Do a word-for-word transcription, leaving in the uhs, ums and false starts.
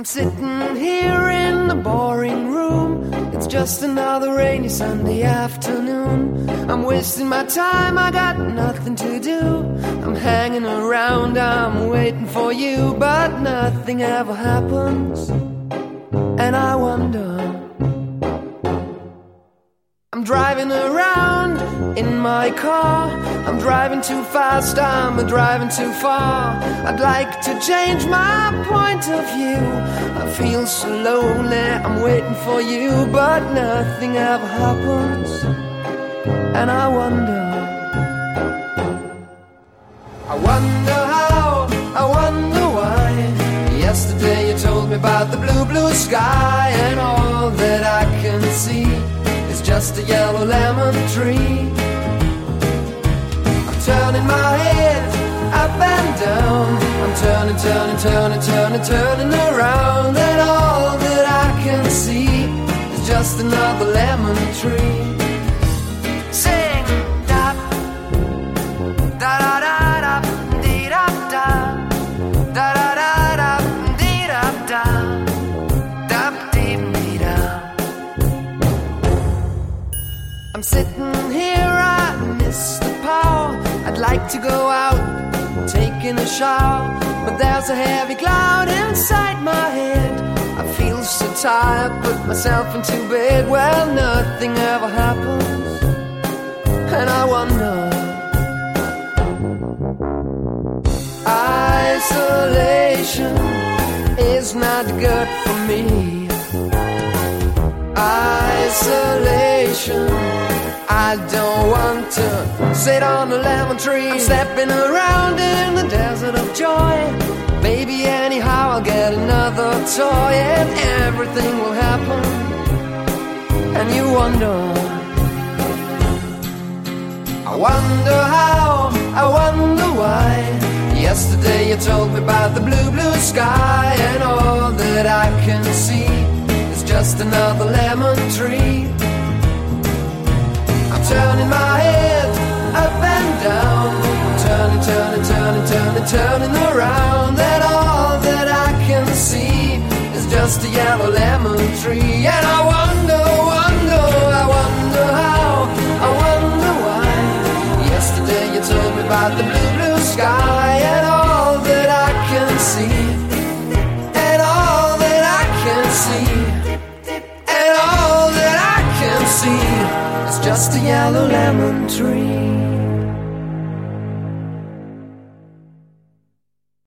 I'm sitting here in the boring room. It's just another rainy Sunday afternoon. I'm wasting my time, I got nothing to do. I'm hanging around, I'm waiting for you, but nothing ever happens. And I wonder, I'm driving around in my car. I'm driving too fast, I'm driving too far. I'd like to change my point of view. I feel so lonely, I'm waiting for you, but nothing ever happens. And I wonder, I wonder how, I wonder why. Yesterday you told me about the blue, blue sky, and all that I can see is just a yellow lemon tree. I'm turning my head up and down. I'm turning, turning, turning, turning, turning around, and all that I can see is just another lemon tree. Sing da da da da da dee da da da da da da dee da da da dee dee da. I'm sitting here, I miss the power. I'd like to go out, taking a shower, but there's a heavy cloud inside my head. I feel so tired, put myself into bed. Well, nothing ever happens, and I wonder, isolation is not good for me. Isolation, I don't want to sit on a lemon tree. I'm stepping around in the desert of joy. Maybe anyhow I'll get another toy, and everything will happen. And you wonder, I wonder how, I wonder why. Yesterday you told me about the blue, blue sky, and all that I can see is just another lemon tree. I'm turning my head up and down. I'm turning, turning, turning, turning, turning around, and all that I can see is just a yellow lemon tree. And I wonder, wonder, I wonder how, I wonder why. Yesterday you told me about the blue, blue sky, and all that I can see, and all that I can see, and all that I can see, it's just a yellow lemon tree.